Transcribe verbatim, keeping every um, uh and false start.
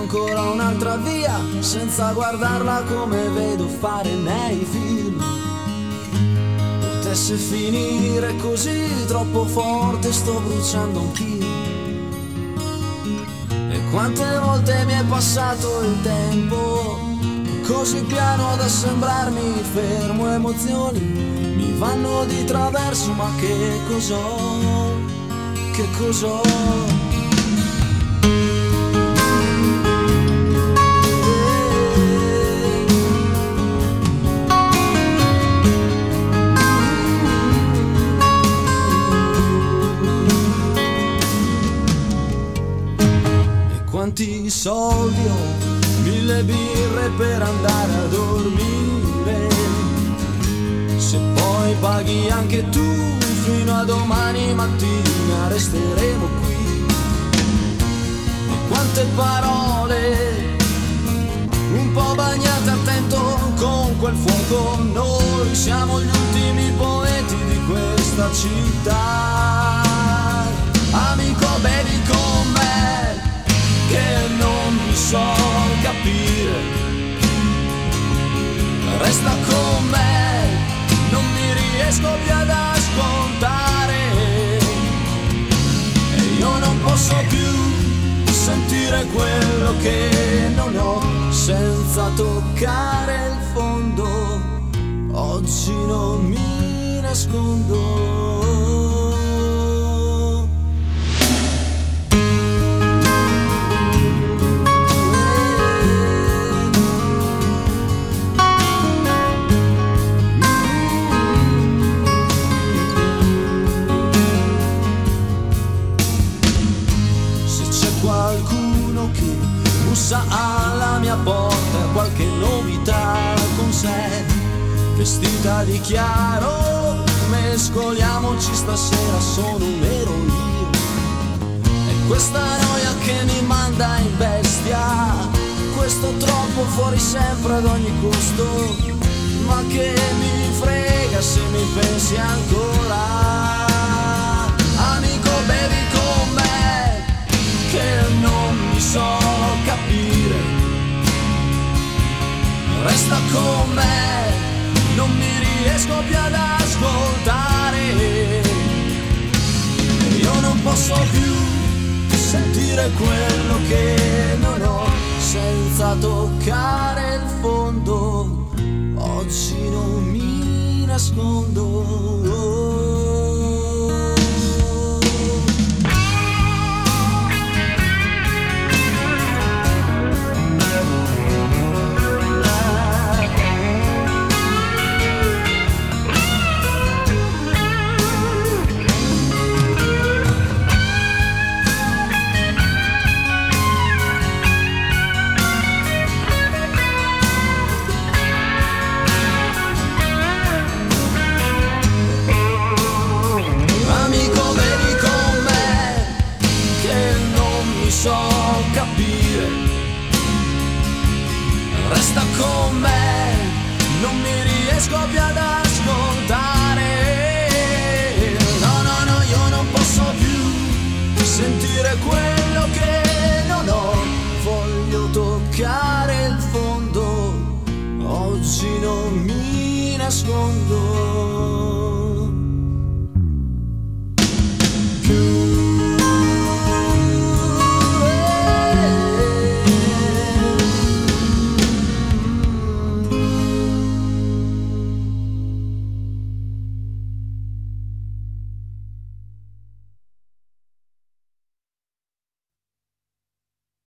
ancora un'altra via, senza guardarla come vedo fare nei film. Potesse finire così, troppo forte, sto bruciando anch'io. E quante volte mi è passato il tempo, così piano da sembrarmi fermo. Emozioni mi vanno di traverso, ma che cos'ho, che cos'ho? Quanti soldi ho, mille birre per andare a dormire. Se poi paghi anche tu, fino a domani mattina resteremo qui. E quante parole, un po' bagnate, attento con quel fuoco. Noi siamo gli ultimi poeti di questa città. Amico, bevi con me, che non mi so capire. Resta con me, non mi riesco più ad ascoltare. E io non posso più sentire quello che non ho, senza toccare il fondo. Oggi non mi nascondo. Qualcuno che bussa alla mia porta, qualche novità con sé, vestita di chiaro, mescoliamoci stasera, sono un ero io. E questa noia che mi manda in bestia, questo troppo fuori sempre ad ogni costo, ma che mi frega se mi pensi ancora. Amico, bevi con me, che non mi so capire. Resta con me, non mi riesco più ad ascoltare. E io non posso più sentire quello che non ho, senza toccare il fondo. Oggi non mi nascondo. Resta con me, non mi riesco più ad ascoltare. No, no, no, io non posso più sentire quello che non ho. Voglio toccare il fondo, oggi non mi nascondo.